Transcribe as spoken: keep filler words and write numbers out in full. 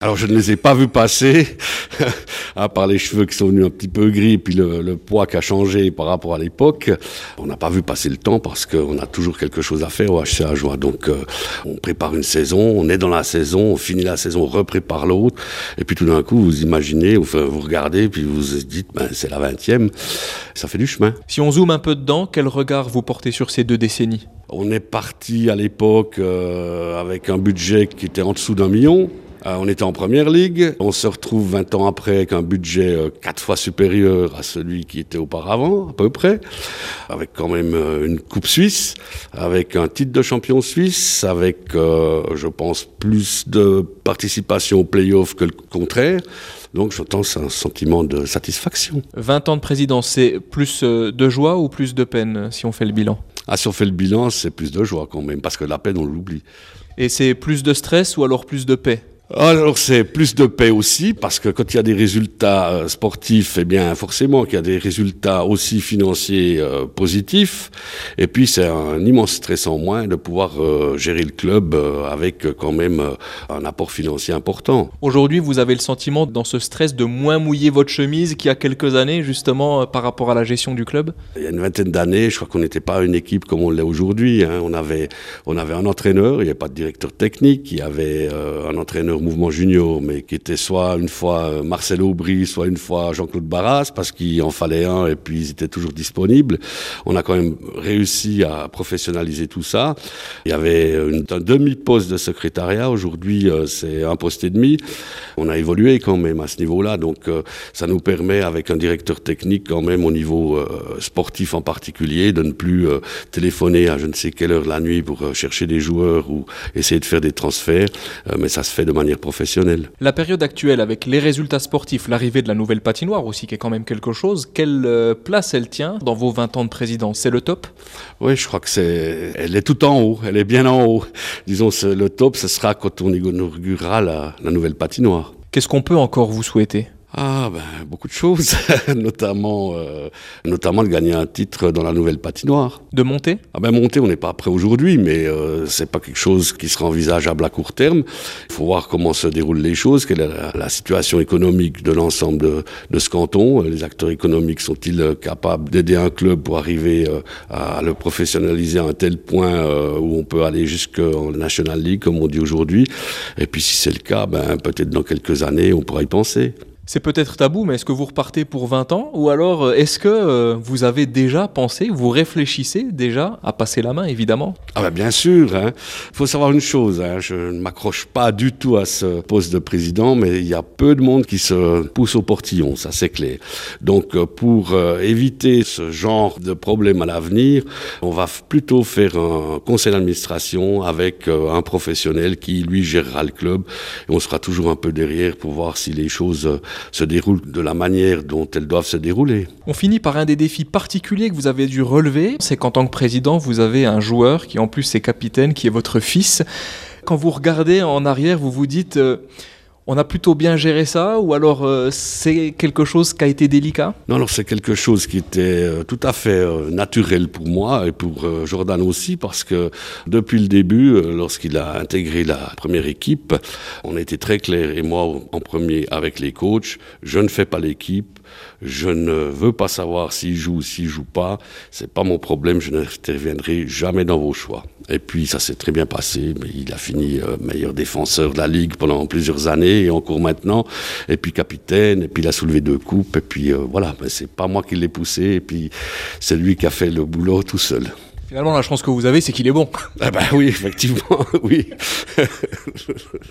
Alors je ne les ai pas vus passer, à part les cheveux qui sont venus un petit peu gris, puis le, le poids qui a changé par rapport à l'époque. On n'a pas vu passer le temps parce qu'on a toujours quelque chose à faire au H C Ajoie. Donc euh, on prépare une saison, on est dans la saison, on finit la saison, on reprépare l'autre. Et puis tout d'un coup, vous imaginez, vous, vous regardez, puis vous vous dites, ben, c'est la vingtième, ça fait du chemin. Si on zoome un peu dedans, quel regard vous portez sur ces deux décennies ? On est parti à l'époque euh, avec un budget qui était en dessous d'un million. Euh, on était en première ligue, on se retrouve vingt ans après avec un budget euh, quatre fois supérieur à celui qui était auparavant, à peu près, avec quand même euh, une coupe suisse, avec un titre de champion suisse, avec, euh, je pense, plus de participation au play-off que le contraire. Donc je pense un sentiment de satisfaction. vingt ans de présidence, c'est plus de joie ou plus de peine si on fait le bilan ? Ah, si on fait le bilan, c'est plus de joie quand même, parce que la peine, on l'oublie. Et c'est plus de stress ou alors plus de paix ? Alors c'est plus de paix aussi, parce que quand il y a des résultats euh, sportifs, eh bien forcément qu'il y a des résultats aussi financiers euh, positifs. Et puis c'est un immense stress en moins de pouvoir euh, gérer le club euh, avec euh, quand même euh, un apport financier important. Aujourd'hui, vous avez le sentiment dans ce stress de moins mouiller votre chemise qu'il y a quelques années, justement, euh, par rapport à la gestion du club ? Il y a une vingtaine d'années, je crois qu'on n'était pas une équipe comme on l'est aujourd'hui. Hein. On avait, on avait un entraîneur, il n'y avait pas de directeur technique, il y avait euh, un entraîneur mouvement junior, mais qui était soit une fois Marcel Aubry, soit une fois Jean-Claude Barras, parce qu'il en fallait un et puis ils étaient toujours disponibles. On a quand même réussi à professionnaliser tout ça. Il y avait une, un demi-poste de secrétariat. Aujourd'hui, euh, c'est un poste et demi. On a évolué quand même à ce niveau-là. Donc, euh, ça nous permet, avec un directeur technique quand même au niveau euh, sportif en particulier, de ne plus euh, téléphoner à je ne sais quelle heure de la nuit pour euh, chercher des joueurs ou essayer de faire des transferts. Euh, mais ça se fait de manière professionnelle. La période actuelle, avec les résultats sportifs, l'arrivée de la nouvelle patinoire aussi, qui est quand même quelque chose, quelle place elle tient dans vos vingt ans de présidence ? C'est le top ? Oui, je crois que c'est, elle est tout en haut, elle est bien en haut. Disons, le top, ce sera quand on inaugurera la, la nouvelle patinoire. Qu'est-ce qu'on peut encore vous souhaiter ? Ah ben beaucoup de choses, notamment euh, notamment de gagner un titre dans la nouvelle patinoire. De monter ? Ah ben monter, on n'est pas prêt aujourd'hui, mais euh, c'est pas quelque chose qui sera envisageable à court terme. Il faut voir comment se déroulent les choses, quelle est la, la situation économique de l'ensemble de, de ce canton. Les acteurs économiques sont-ils capables d'aider un club pour arriver euh, à le professionnaliser à un tel point euh, où on peut aller jusqu'en National League, comme on dit aujourd'hui. Et puis si c'est le cas, ben peut-être dans quelques années, on pourra y penser. C'est peut-être tabou, mais est-ce que vous repartez pour vingt ans ? Ou alors, est-ce que euh, vous avez déjà pensé, vous réfléchissez déjà à passer la main, évidemment ? Ah ben bien sûr, hein. Il faut savoir une chose, hein. Je ne m'accroche pas du tout à ce poste de président, mais il y a peu de monde qui se pousse au portillon, ça c'est clair. Donc pour euh, éviter ce genre de problème à l'avenir, on va plutôt faire un conseil d'administration avec euh, un professionnel qui, lui, gérera le club. Et on sera toujours un peu derrière pour voir si les choses euh, se déroulent de la manière dont elles doivent se dérouler. On finit par un des défis particuliers que vous avez dû relever, c'est qu'en tant que président, vous avez un joueur qui en plus est capitaine, qui est votre fils. Quand vous regardez en arrière, vous vous dites euh, on a plutôt bien géré ça, ou alors euh, c'est quelque chose qui a été délicat ? Non, alors c'est quelque chose qui était euh, tout à fait euh, naturel pour moi et pour euh, Jordan aussi, parce que depuis le début, euh, lorsqu'il a intégré la première équipe, on a été très clair, et moi en premier avec les coachs, je ne fais pas l'équipe, je ne veux pas savoir s'il joue ou s'il joue pas, c'est pas mon problème, je n'interviendrai jamais dans vos choix. Et puis ça s'est très bien passé, mais il a fini euh, meilleur défenseur de la Ligue pendant plusieurs années et encore maintenant, et puis capitaine, et puis il a soulevé deux coupes, et puis euh, voilà, mais c'est pas moi qui l'ai poussé, et puis c'est lui qui a fait le boulot tout seul. Finalement, la chance que vous avez, c'est qu'il est bon. Ah ben oui, effectivement, oui.